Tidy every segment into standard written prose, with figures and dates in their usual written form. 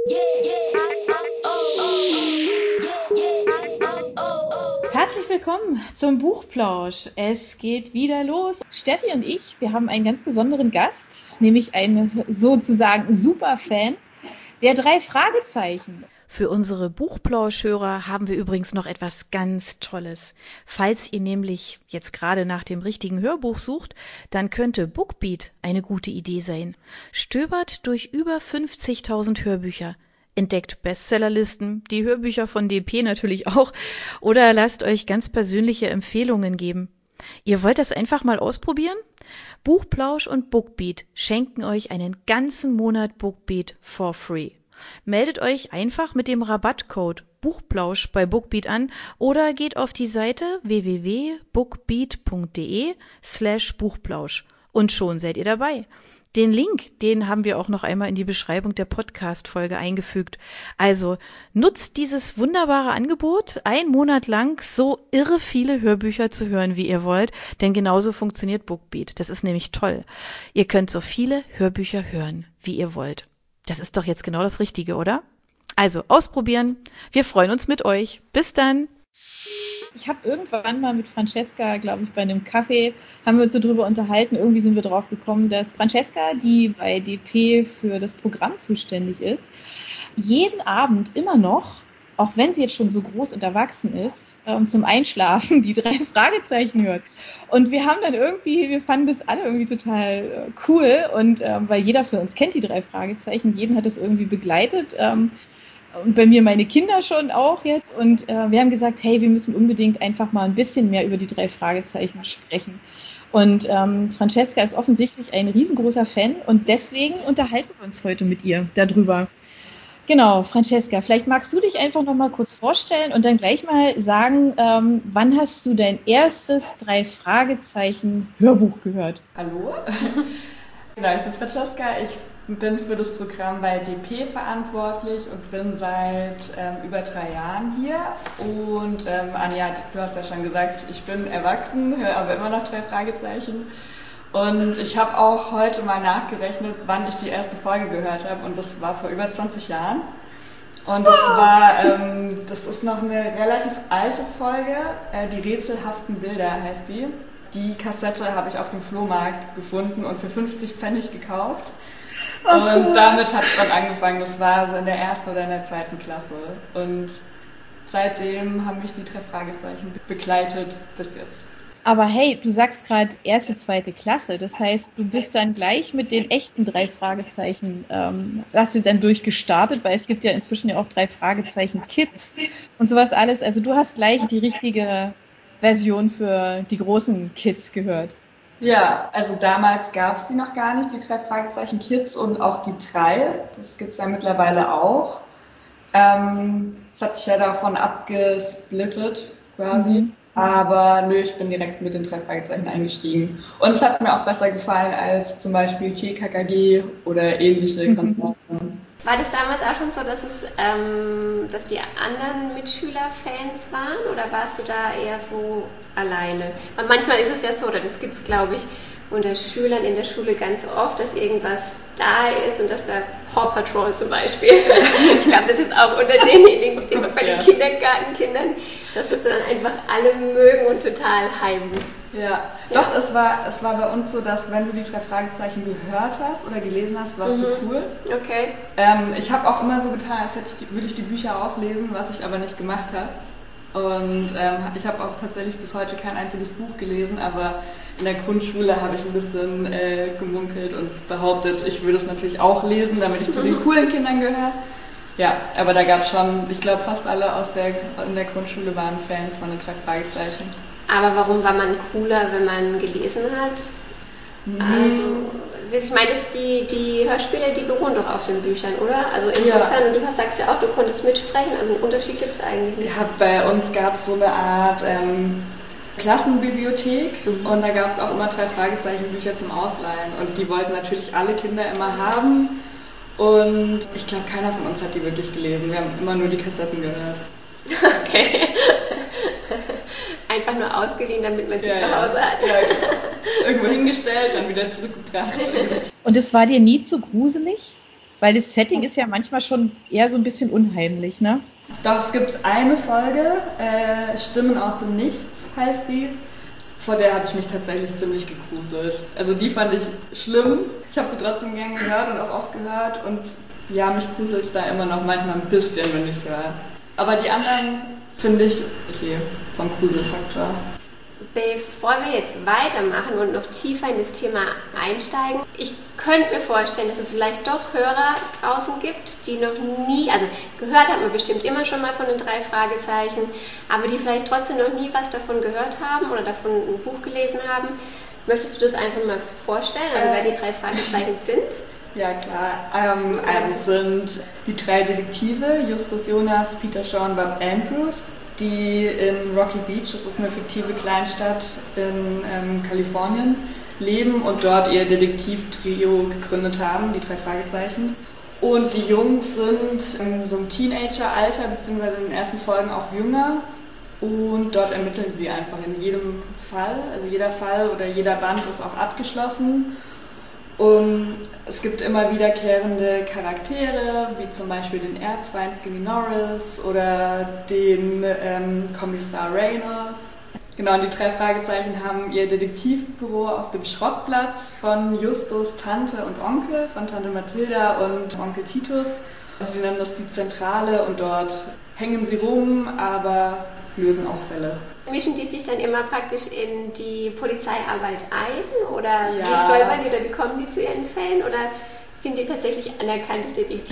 Herzlich willkommen zum Buchplausch. Es geht wieder los. Steffi und ich, wir haben einen ganz besonderen Gast, nämlich einen sozusagen Superfan der 3 Fragezeichen. Für unsere Buchplauschhörer haben wir übrigens noch etwas ganz Tolles. Falls ihr nämlich jetzt gerade nach dem richtigen Hörbuch sucht, dann könnte Bookbeat eine gute Idee sein. Stöbert durch über 50.000 Hörbücher. Entdeckt Bestsellerlisten, die Hörbücher von DP natürlich auch, oder lasst euch ganz persönliche Empfehlungen geben. Ihr wollt das einfach mal ausprobieren? Buchplausch und Bookbeat schenken euch einen ganzen Monat Bookbeat for free. Meldet euch einfach mit dem Rabattcode Buchplausch bei Bookbeat an oder geht auf die Seite www.bookbeat.de/Buchplausch und schon seid ihr dabei. Den Link, den haben wir auch noch einmal in die Beschreibung der Podcast-Folge eingefügt. Also nutzt dieses wunderbare Angebot, einen Monat lang so irre viele Hörbücher zu hören, wie ihr wollt, denn genauso funktioniert Bookbeat. Das ist nämlich toll. Ihr könnt so viele Hörbücher hören, wie ihr wollt. Das ist doch jetzt genau das Richtige, oder? Also ausprobieren. Wir freuen uns mit euch. Bis dann. Ich habe irgendwann mal mit Francesca, glaube ich, bei einem Kaffee, haben wir uns so drüber unterhalten. Irgendwie sind wir drauf gekommen, dass Francesca, die bei DP für das Programm zuständig ist, jeden Abend immer noch, auch wenn sie jetzt schon so groß und erwachsen ist, zum Einschlafen die 3 Fragezeichen hört. Und wir haben dann wir fanden das alle irgendwie total cool. Und weil jeder für uns kennt die 3 Fragezeichen, jeden hat das irgendwie begleitet. Und bei mir meine Kinder schon auch jetzt. Und wir haben gesagt, hey, wir müssen unbedingt einfach mal ein bisschen mehr über die 3 Fragezeichen sprechen. Und Francesca ist offensichtlich ein riesengroßer Fan und deswegen unterhalten wir uns heute mit ihr darüber. Genau, Francesca, vielleicht magst du dich einfach noch mal kurz vorstellen und dann gleich mal sagen, wann hast du dein erstes 3 Fragezeichen Hörbuch gehört? Hallo, genau, ich bin Francesca, ich bin für das Programm bei DP verantwortlich und bin seit über 3 Jahren hier. Und Anja, du hast ja schon gesagt, ich bin erwachsen, höre aber immer noch 3 Fragezeichen. Und ich habe auch heute mal nachgerechnet, wann ich die erste Folge gehört habe. Und das war vor über 20 Jahren. Und das ist noch eine relativ alte Folge. Die rätselhaften Bilder heißt die. Die Kassette habe ich auf dem Flohmarkt gefunden und für 50 Pfennig gekauft. Und damit hat es dann angefangen. Das war so in der 1. oder in der 2. Klasse. Und seitdem haben mich die 3 Fragezeichen begleitet bis jetzt. Aber hey, du sagst gerade 1., 2. Klasse, das heißt, du bist dann gleich mit den echten 3 Fragezeichen, hast du dann durchgestartet, weil es gibt ja inzwischen ja auch 3 Fragezeichen Kids und sowas alles. Also du hast gleich die richtige Version für die großen Kids gehört. Ja, also damals gab es die noch gar nicht, die 3 Fragezeichen Kids und auch die 3, das gibt es ja mittlerweile auch. Es hat sich ja davon abgesplittet quasi. Aber nö, ich bin direkt mit den 3 Fragezeichen eingestiegen. Und es hat mir auch besser gefallen als zum Beispiel TKKG oder ähnliche Konzepte. War das damals auch schon so, dass die anderen Mitschüler Fans waren oder warst du da eher so alleine? Weil manchmal ist es ja so, oder das gibt es, glaube ich, unter Schülern in der Schule ganz oft, dass irgendwas da ist und dass da Paw Patrol zum Beispiel, ich glaube, das ist auch unter denjenigen, bei den Kindergartenkindern, dass das dann einfach alle mögen und total hypen. Ja, doch, es war bei uns so, dass wenn du die 3 Fragezeichen gehört hast oder gelesen hast, warst du cool. Okay. Ich habe auch immer so getan, als würde ich die Bücher auch lesen, was ich aber nicht gemacht habe. Und ich habe auch tatsächlich bis heute kein einziges Buch gelesen, aber in der Grundschule habe ich ein bisschen gemunkelt und behauptet, ich würde es natürlich auch lesen, damit ich zu den coolen Kindern gehöre. Ja, aber da gab es schon, ich glaube, fast alle in der Grundschule waren Fans von den 3 Fragezeichen. Aber warum war man cooler, wenn man gelesen hat? Also, ich meine, die Hörspiele, die beruhen doch auf den Büchern, oder? Also insofern, du sagst ja auch, du konntest mitsprechen, also einen Unterschied gibt es eigentlich nicht. Ja, bei uns gab es so eine Art Klassenbibliothek und da gab es auch immer 3 Fragezeichen-Bücher zum Ausleihen und die wollten natürlich alle Kinder immer haben und ich glaube, keiner von uns hat die wirklich gelesen, wir haben immer nur die Kassetten gehört. Okay. Einfach nur ausgeliehen, damit man sie zu Hause hat. Ja, genau. Irgendwo hingestellt, dann wieder zurückgebracht. Und es war dir nie zu gruselig? Weil das Setting ist ja manchmal schon eher so ein bisschen unheimlich, ne? Doch, es gibt eine Folge, Stimmen aus dem Nichts heißt die. Vor der habe ich mich tatsächlich ziemlich gegruselt. Also die fand ich schlimm. Ich habe sie trotzdem gern gehört und auch oft gehört. Und ja, mich gruselt es da immer noch manchmal ein bisschen, wenn ich es höre. Aber die anderen finde ich okay vom Gruselfaktor. Bevor wir jetzt weitermachen und noch tiefer in das Thema einsteigen, ich könnte mir vorstellen, dass es vielleicht doch Hörer draußen gibt, die noch nie, also gehört hat man bestimmt immer schon mal von den 3 Fragezeichen, aber die vielleicht trotzdem noch nie was davon gehört haben oder davon ein Buch gelesen haben. Möchtest du das einfach mal vorstellen, also wer die 3 Fragezeichen sind? Ja, klar. Also es sind die 3 Detektive, Justus Jonas, Peter Shaw und Bob Andrews, die in Rocky Beach, das ist eine fiktive Kleinstadt in Kalifornien, leben und dort ihr Detektivtrio gegründet haben, die 3 Fragezeichen. Und die Jungs sind in so einem Teenager-Alter, beziehungsweise in den ersten Folgen auch jünger. Und dort ermitteln sie einfach in jedem Fall. Also jeder Fall oder jeder Band ist auch abgeschlossen. Und es gibt immer wiederkehrende Charaktere, wie zum Beispiel den Erzfeind Skinny Norris oder den Kommissar Reynolds. Genau, und die 3 Fragezeichen haben ihr Detektivbüro auf dem Schrottplatz von Justus Tante und Onkel, von Tante Mathilda und Onkel Titus. Und sie nennen das die Zentrale und dort hängen sie rum, aber lösen auch Fälle. Mischen die sich dann immer praktisch in die Polizeiarbeit ein oder wie stolpern die oder wie kommen die zu ihren Fällen oder sind die tatsächlich anerkannte Detektive?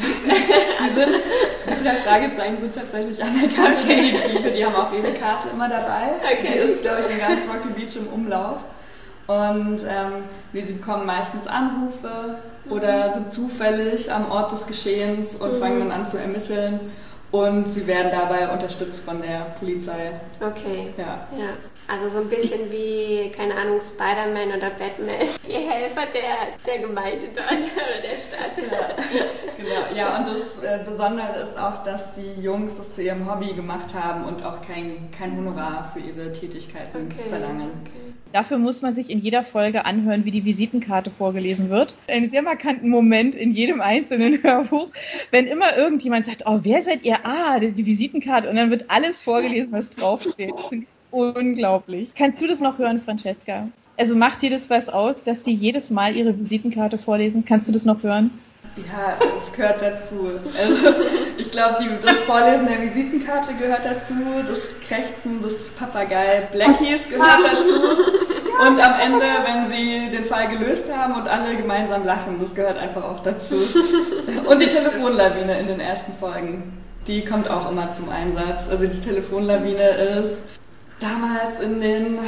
Die 3 Fragezeichen sind tatsächlich anerkannte Detektive, die haben auch ihre Karte immer dabei. Okay. Die ist, glaube ich, in ganz Rocky Beach im Umlauf. Und sie bekommen meistens Anrufe oder sind zufällig am Ort des Geschehens und fangen dann an zu ermitteln. Und sie werden dabei unterstützt von der Polizei. Okay. Ja. Also so ein bisschen wie, keine Ahnung, Spider-Man oder Batman, die Helfer der Gemeinde dort oder der Stadt. Genau. Ja, und das Besondere ist auch, dass die Jungs das zu ihrem Hobby gemacht haben und auch kein Honorar für ihre Tätigkeiten verlangen. Okay. Dafür muss man sich in jeder Folge anhören, wie die Visitenkarte vorgelesen wird. Einen sehr markanten Moment in jedem einzelnen Hörbuch, wenn immer irgendjemand sagt, oh, wer seid ihr? Ah, das ist die Visitenkarte. Und dann wird alles vorgelesen, was draufsteht. Das ist unglaublich. Kannst du das noch hören, Francesca? Also macht dir das was aus, dass die jedes Mal ihre Visitenkarte vorlesen? Kannst du das noch hören? Ja, das gehört dazu. Also ich glaube, das Vorlesen der Visitenkarte gehört dazu, das Krächzen des Papagei Blackies gehört dazu und am Ende, wenn sie den Fall gelöst haben und alle gemeinsam lachen, das gehört einfach auch dazu. Und die Telefonlawine in den ersten Folgen, die kommt auch immer zum Einsatz. Also die Telefonlawine ist... Damals in den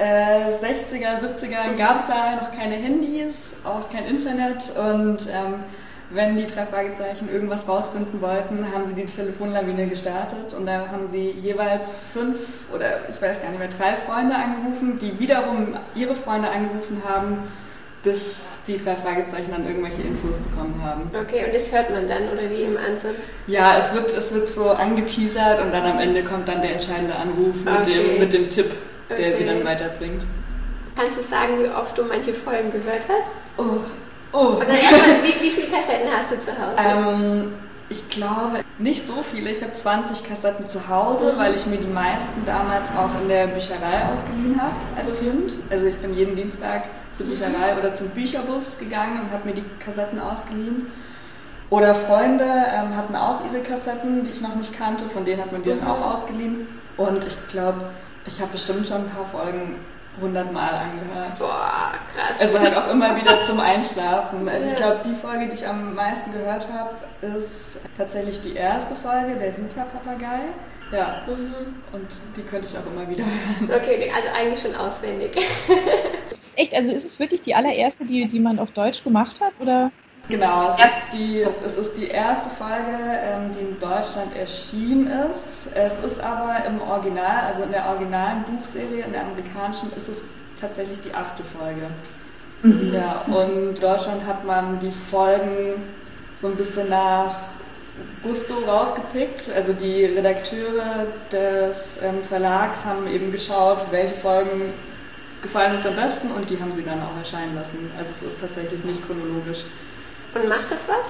60er, 70ern gab es ja noch keine Handys, auch kein Internet und wenn die 3 Fragezeichen irgendwas rausfinden wollten, haben sie die Telefonlawine gestartet und da haben sie jeweils 5 oder ich weiß gar nicht mehr, 3 Freunde angerufen, die wiederum ihre Freunde angerufen haben, bis die 3 Fragezeichen dann irgendwelche Infos bekommen haben. Okay, und das hört man dann, oder wie im Ansatz? Ja, es wird so angeteasert und dann am Ende kommt dann der entscheidende Anruf mit dem Tipp, der sie dann weiterbringt. Kannst du sagen, wie oft du manche Folgen gehört hast? Oh. Oder erstmal, wie viele Kassetten hast du zu Hause? Ich glaube, nicht so viele. Ich habe 20 Kassetten zu Hause, weil ich mir die meisten damals auch in der Bücherei ausgeliehen habe als Kind. Also ich bin jeden Dienstag zur Bücherei oder zum Bücherbus gegangen und habe mir die Kassetten ausgeliehen. Oder Freunde hatten auch ihre Kassetten, die ich noch nicht kannte, von denen hat man die dann auch ausgeliehen. Und ich glaube, ich habe bestimmt schon ein paar Folgen 100 Mal angehört. Boah, krass. Also halt auch immer wieder zum Einschlafen. Also ich glaube, die Folge, die ich am meisten gehört habe, ist tatsächlich die erste Folge, der Super-Papagei. Ja, und die könnte ich auch immer wieder hören. Okay, also eigentlich schon auswendig. Echt, also ist es wirklich die allererste, die man auf Deutsch gemacht hat, oder? Genau, es ist die erste Folge, die in Deutschland erschienen ist. Es ist aber im Original, also in der originalen Buchserie, in der amerikanischen, ist es tatsächlich die 8. Folge. Mhm. Ja, und in Deutschland hat man die Folgen so ein bisschen nach Gusto rausgepickt. Also die Redakteure des Verlags haben eben geschaut, welche Folgen gefallen uns am besten und die haben sie dann auch erscheinen lassen. Also es ist tatsächlich nicht chronologisch. Und macht das was?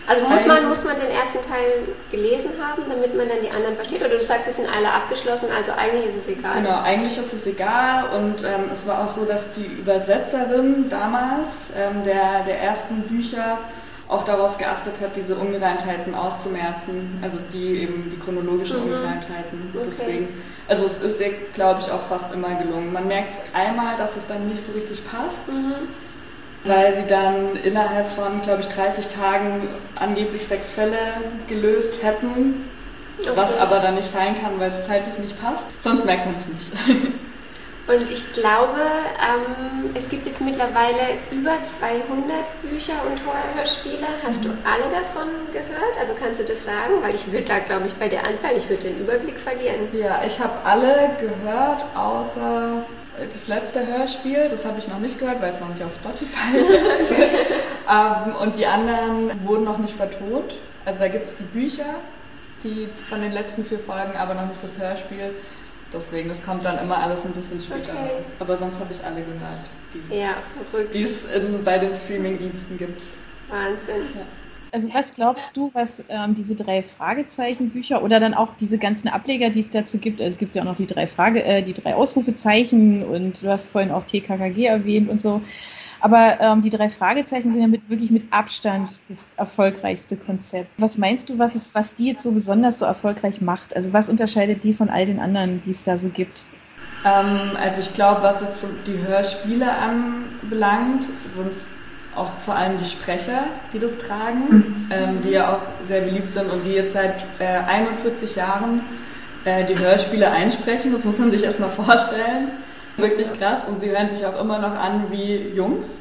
Also muss man den ersten Teil gelesen haben, damit man dann die anderen versteht? Oder du sagst, sie sind alle abgeschlossen, also eigentlich ist es egal? Genau, eigentlich ist es egal und es war auch so, dass die Übersetzerin damals der ersten Bücher auch darauf geachtet hat, diese Ungereimtheiten auszumerzen, also die chronologischen Ungereimtheiten. Okay. Deswegen, also es ist ihr, glaube ich, auch fast immer gelungen. Man merkt es einmal, dass es dann nicht so richtig passt, weil sie dann innerhalb von, glaube ich, 30 Tagen angeblich 6 Fälle gelöst hätten, was aber dann nicht sein kann, weil es zeitlich nicht passt. Sonst merkt man es nicht. Und ich glaube, es gibt jetzt mittlerweile über 200 Bücher und Hörspiele. Hast du alle davon gehört? Also kannst du das sagen? Weil ich würde da, glaube ich, bei der Anzahl, ich würde den Überblick verlieren. Ja, ich habe alle gehört, außer das letzte Hörspiel. Das habe ich noch nicht gehört, weil es noch nicht auf Spotify ist. Und die anderen wurden noch nicht vertont. Also da gibt es die Bücher, die von den letzten 4 Folgen, aber noch nicht das Hörspiel. Deswegen, das kommt dann immer alles ein bisschen später raus. Aber sonst habe ich alle gehört, die es bei den Streaming-Diensten gibt. Wahnsinn. Ja. Also was glaubst du, was diese 3 Fragezeichen-Bücher oder dann auch diese ganzen Ableger, die es dazu gibt, also es gibt ja auch noch die 3 Ausrufezeichen und du hast vorhin auch TKKG erwähnt und so, aber die 3 Fragezeichen sind ja wirklich mit Abstand das erfolgreichste Konzept. Was meinst du, was die jetzt so besonders so erfolgreich macht? Also was unterscheidet die von all den anderen, die es da so gibt? Also ich glaube, was jetzt die Hörspiele anbelangt, sind es auch vor allem die Sprecher, die das tragen, die ja auch sehr beliebt sind und die jetzt seit 41 Jahren die Hörspiele einsprechen. Das muss man sich erstmal vorstellen. Wirklich krass und sie hören sich auch immer noch an wie Jungs.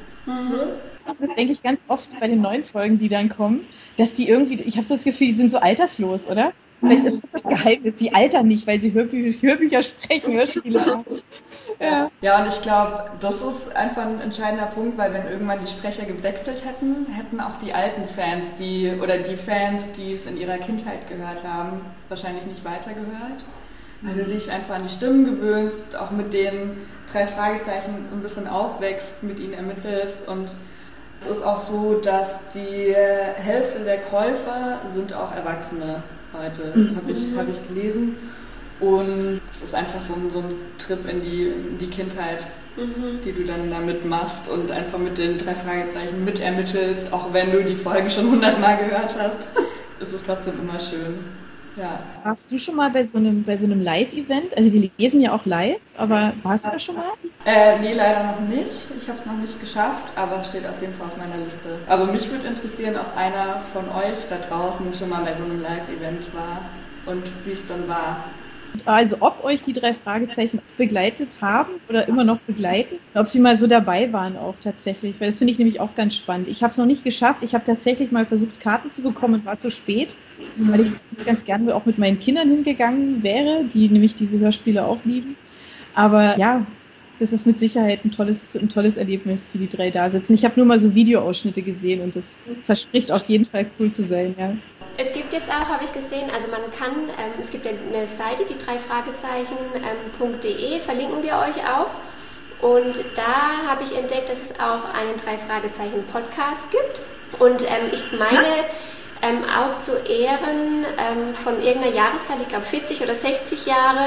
Das denke ich ganz oft bei den neuen Folgen, die dann kommen, dass die irgendwie, ich habe so das Gefühl, die sind so alterslos, oder? Vielleicht ist das Geheimnis, sie altern nicht, weil sie Hörbücher sprechen, Hörspiele machen. Ja, und ich glaube, das ist einfach ein entscheidender Punkt, weil wenn irgendwann die Sprecher gewechselt hätten auch die alten Fans, die Fans, die es in ihrer Kindheit gehört haben, wahrscheinlich nicht weitergehört. Weil du dich einfach an die Stimmen gewöhnst, auch mit den 3 Fragezeichen ein bisschen aufwächst, mit ihnen ermittelst. Und es ist auch so, dass die Hälfte der Käufer sind auch Erwachsene heute. Das habe ich gelesen. Und es ist einfach so ein Trip in die Kindheit, die du dann damit machst und einfach mit den 3 Fragezeichen mitermittelst. Auch wenn du die Folgen schon 100-mal gehört hast, ist es trotzdem immer schön. Ja. Warst du schon mal bei so einem Live-Event? Also die lesen ja auch live, aber warst du da schon mal? Nee, leider noch nicht. Ich habe es noch nicht geschafft, aber steht auf jeden Fall auf meiner Liste. Aber mich würde interessieren, ob einer von euch da draußen schon mal bei so einem Live-Event war und wie es dann war. Also ob euch die 3 Fragezeichen begleitet haben oder immer noch begleiten, ob sie mal so dabei waren auch tatsächlich, weil das finde ich nämlich auch ganz spannend. Ich habe es noch nicht geschafft, ich habe tatsächlich mal versucht Karten zu bekommen und war zu spät, weil ich ganz gerne auch mit meinen Kindern hingegangen wäre, die nämlich diese Hörspiele auch lieben. Aber ja, das ist mit Sicherheit ein tolles Erlebnis, wie die 3 da sitzen. Ich habe nur mal so Videoausschnitte gesehen und das verspricht auf jeden Fall cool zu sein, ja. Es gibt jetzt auch, habe ich gesehen, also man kann, es gibt eine Seite, die 3fragezeichen.de, verlinken wir euch auch. Und da habe ich entdeckt, dass es auch einen 3-Fragezeichen-Podcast gibt. Und ich meine, auch zu Ehren von irgendeiner Jahreszeit, ich glaube 40 oder 60 Jahre,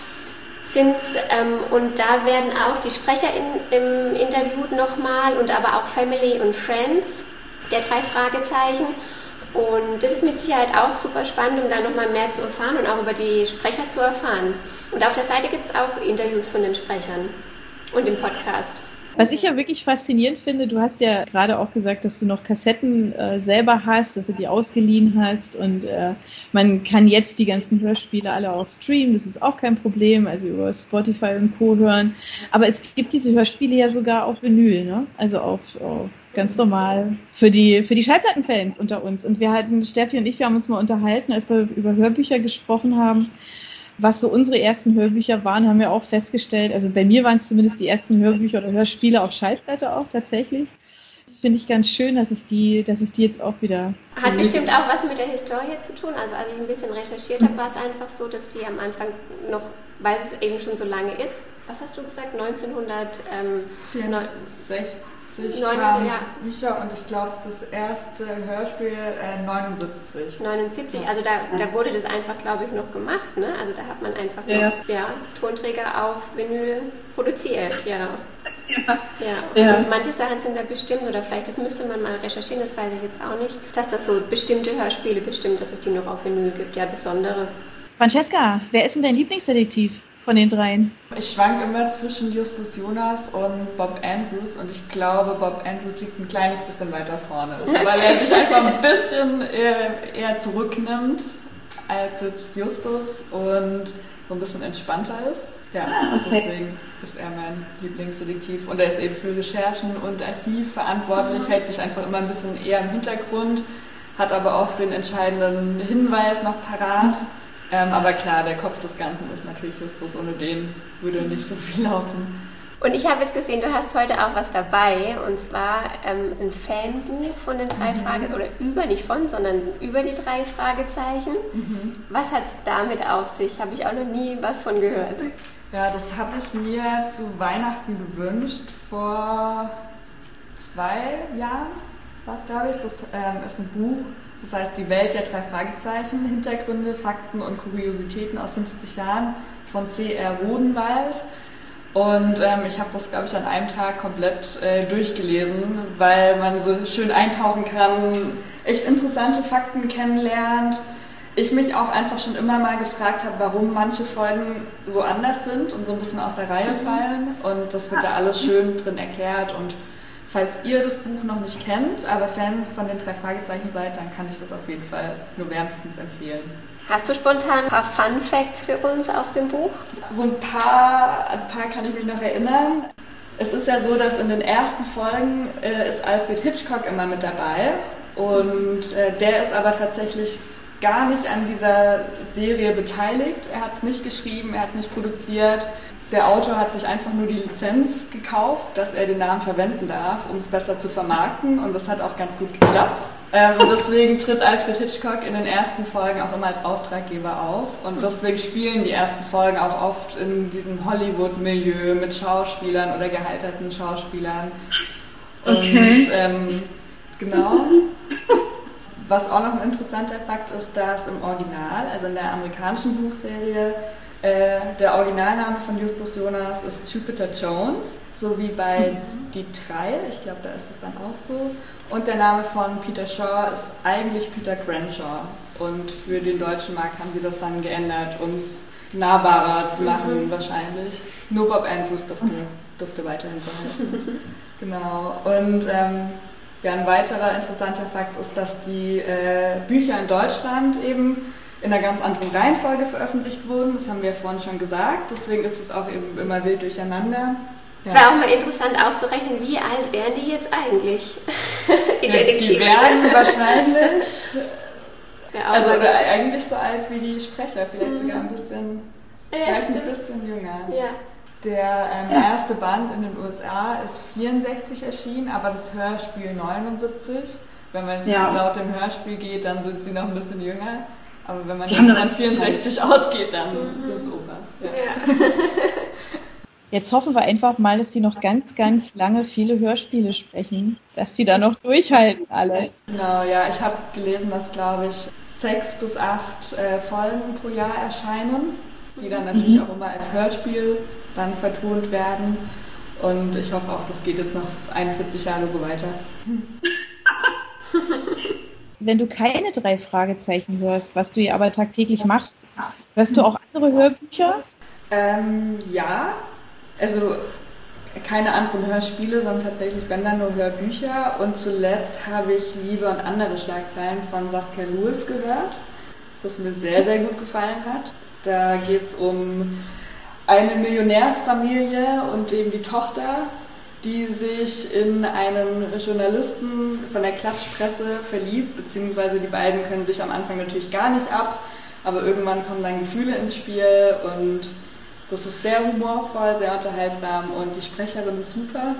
sind's, und da werden auch die Sprecher interviewt nochmal und aber auch Family und Friends der 3 Fragezeichen. Und das ist mit Sicherheit auch super spannend, um da nochmal mehr zu erfahren und auch über die Sprecher zu erfahren. Und auf der Seite gibt es auch Interviews von den Sprechern und im Podcast. Was ich ja wirklich faszinierend finde, du hast ja gerade auch gesagt, dass du noch Kassetten selber hast, dass du die ausgeliehen hast und man kann jetzt die ganzen Hörspiele alle auch streamen, das ist auch kein Problem, also über Spotify und Co. hören. Aber es gibt diese Hörspiele ja sogar auf Vinyl, ne? Also auf ganz normal für die Schallplattenfans unter uns. Und Steffi und ich, wir haben uns mal unterhalten, als wir über Hörbücher gesprochen haben, was so unsere ersten Hörbücher waren, haben wir auch festgestellt, also bei mir waren es zumindest die ersten Hörbücher oder Hörspiele auf Schallplatte auch tatsächlich. Das finde ich ganz schön, dass es die jetzt auch wieder... Hat bestimmt auch was mit der Historie zu tun. Also als ich ein bisschen recherchiert habe, war es einfach so, dass die am Anfang noch, weil es eben schon so lange ist, was hast du gesagt, 1964 kamen Bücher und ich glaube das erste Hörspiel 79. 79, also da wurde das einfach, glaube ich, noch gemacht, ne? Also da hat man einfach noch Tonträger auf Vinyl produziert, ja. Und manche Sachen sind da bestimmt, oder vielleicht, das müsste man mal recherchieren, das weiß ich jetzt auch nicht, dass das so bestimmte Hörspiele bestimmt, dass es die noch auf Vinyl gibt, ja, besondere. Francesca, wer ist denn dein Lieblingsdetektiv von den dreien? Ich schwank immer zwischen Justus Jonas und Bob Andrews und ich glaube, Bob Andrews liegt ein kleines bisschen weiter vorne, weil er sich einfach ein bisschen eher zurücknimmt als jetzt Justus und so ein bisschen entspannter ist. Ja, deswegen ist er mein Lieblingsdetektiv und er ist eben für Recherchen und Archiv verantwortlich, hält sich einfach immer ein bisschen eher im Hintergrund, hat aber oft den entscheidenden Hinweis noch parat. Aber klar, der Kopf des Ganzen ist natürlich Justus, ohne den würde nicht so viel laufen. Und ich habe jetzt gesehen, du hast heute auch was dabei, und zwar ein Fanbuch von den 3 Fragezeichen, oder sondern über die 3 Fragezeichen. Was hat es damit auf sich? Habe ich auch noch nie was von gehört. Ja, das habe ich mir zu Weihnachten gewünscht, vor 2 Jahren war es, glaube ich. Das ist ein Buch, das heißt Die Welt der 3 Fragezeichen, Hintergründe, Fakten und Kuriositäten aus 50 Jahren von C.R. Rodenwald. Und ich habe das, glaube ich, an einem Tag komplett durchgelesen, weil man so schön eintauchen kann, echt interessante Fakten kennenlernt. Ich mich auch einfach schon immer mal gefragt habe, warum manche Folgen so anders sind und so ein bisschen aus der Reihe fallen. Und das wird da alles schön drin erklärt. Und falls ihr das Buch noch nicht kennt, aber Fan von den 3 Fragezeichen seid, dann kann ich das auf jeden Fall nur wärmstens empfehlen. Hast du spontan ein paar Fun Facts für uns aus dem Buch? So ein paar kann ich mich noch erinnern. Es ist ja so, dass in den ersten Folgen ist Alfred Hitchcock immer mit dabei. Und der ist aber tatsächlich gar nicht an dieser Serie beteiligt. Er hat es nicht geschrieben, er hat es nicht produziert. Der Autor hat sich einfach nur die Lizenz gekauft, dass er den Namen verwenden darf, um es besser zu vermarkten. Und das hat auch ganz gut geklappt. Und deswegen tritt Alfred Hitchcock in den ersten Folgen auch immer als Auftraggeber auf. Und deswegen spielen die ersten Folgen auch oft in diesem Hollywood-Milieu mit Schauspielern oder gehalterten Schauspielern. Okay. Und genau. Was auch noch ein interessanter Fakt ist, dass im Original, also in der amerikanischen Buchserie, der Originalname von Justus Jonas ist Jupiter Jones, so wie bei Die 3, ich glaube, da ist es dann auch so. Und der Name von Peter Shaw ist eigentlich Peter Crenshaw. Und für den deutschen Markt haben sie das dann geändert, um es nahbarer zu machen wahrscheinlich. Nur Bob Andrews durfte weiterhin so heißen. Genau. Und ein weiterer interessanter Fakt ist, dass die Bücher in Deutschland eben in einer ganz anderen Reihenfolge veröffentlicht wurden. Das haben wir ja vorhin schon gesagt. Deswegen ist es auch eben immer wild durcheinander. Es wäre auch mal interessant auszurechnen, wie alt wären die jetzt eigentlich, die Detektive? Die wären wahrscheinlich, eigentlich so alt wie die Sprecher, vielleicht sogar ein bisschen, ein bisschen jünger. Ja. Der erste Band in den USA ist 64 erschienen, aber das Hörspiel 79. Wenn man jetzt laut dem Hörspiel geht, dann sind sie noch ein bisschen jünger. Aber wenn man jetzt von 64 ausgeht, dann sind es Opas. Ja. Jetzt hoffen wir einfach mal, dass die noch ganz, ganz lange viele Hörspiele sprechen, dass die da noch durchhalten alle. Genau, ja, ich habe gelesen, dass, glaube ich, 6 bis 8 Folgen pro Jahr erscheinen, die dann natürlich auch immer als Hörspiel dann vertont werden. Und ich hoffe auch, das geht jetzt noch 41 Jahre so weiter. Wenn du keine 3 Fragezeichen hörst, was du ja aber tagtäglich machst, hörst du auch andere Hörbücher? Ja, also keine anderen Hörspiele, sondern tatsächlich, wenn dann nur Hörbücher. Und zuletzt habe ich Liebe und andere Schlagzeilen von Saskia Lewis gehört, das mir sehr, sehr gut gefallen hat. Da geht es um eine Millionärsfamilie und eben die Tochter, die sich in einen Journalisten von der Klatschpresse verliebt, beziehungsweise die beiden können sich am Anfang natürlich gar nicht ab, aber irgendwann kommen dann Gefühle ins Spiel und das ist sehr humorvoll, sehr unterhaltsam und die Sprecherin ist super.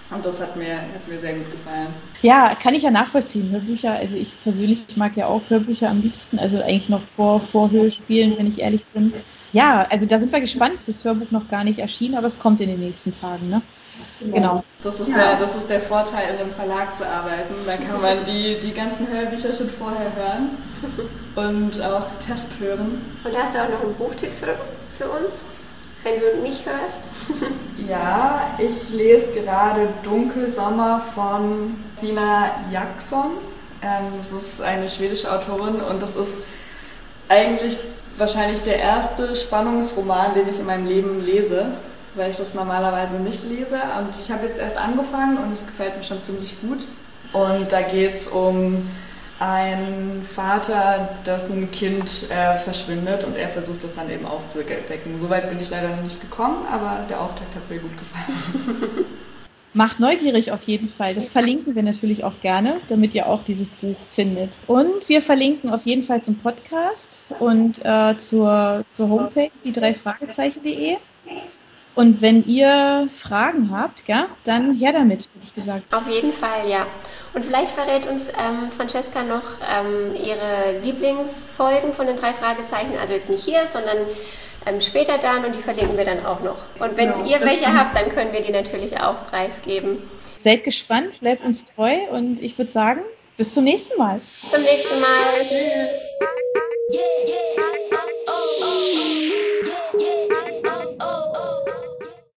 Und das hat mir sehr gut gefallen. Ja, kann ich ja nachvollziehen. Hörbücher, also ich persönlich mag ja auch Hörbücher am liebsten, also eigentlich noch vor Hörspielen, wenn ich ehrlich bin. Ja, also da sind wir gespannt. Das Hörbuch noch gar nicht erschienen, aber es kommt in den nächsten Tagen, ne? Genau. Das ist der Vorteil, in einem Verlag zu arbeiten. Da kann man die ganzen Hörbücher schon vorher hören und auch Test hören. Und hast du auch noch einen Buchtipp für uns, wenn du nicht hörst? Ja, ich lese gerade Dunkelsommer von Stina Jackson. Das ist eine schwedische Autorin und das ist eigentlich wahrscheinlich der erste Spannungsroman, den ich in meinem Leben lese, weil ich das normalerweise nicht lese. Und ich habe jetzt erst angefangen und es gefällt mir schon ziemlich gut. Und da geht es um einen Vater, dessen Kind verschwindet und er versucht das dann eben aufzudecken. Soweit bin ich leider noch nicht gekommen, aber der Auftakt hat mir gut gefallen. Macht neugierig auf jeden Fall. Das verlinken wir natürlich auch gerne, damit ihr auch dieses Buch findet. Und wir verlinken auf jeden Fall zum Podcast und zur Homepage, die 3fragezeichen.de. Und wenn ihr Fragen habt, ja, dann her damit, hätte ich gesagt. Auf jeden Fall, ja. Und vielleicht verrät uns Francesca noch ihre Lieblingsfolgen von den 3 Fragezeichen. Also jetzt nicht hier, sondern später dann und die verlinken wir dann auch noch. Und wenn ihr welche habt, dann können wir die natürlich auch preisgeben. Seid gespannt, bleibt uns treu und ich würde sagen, bis zum nächsten Mal. Bis zum nächsten Mal. Tschüss.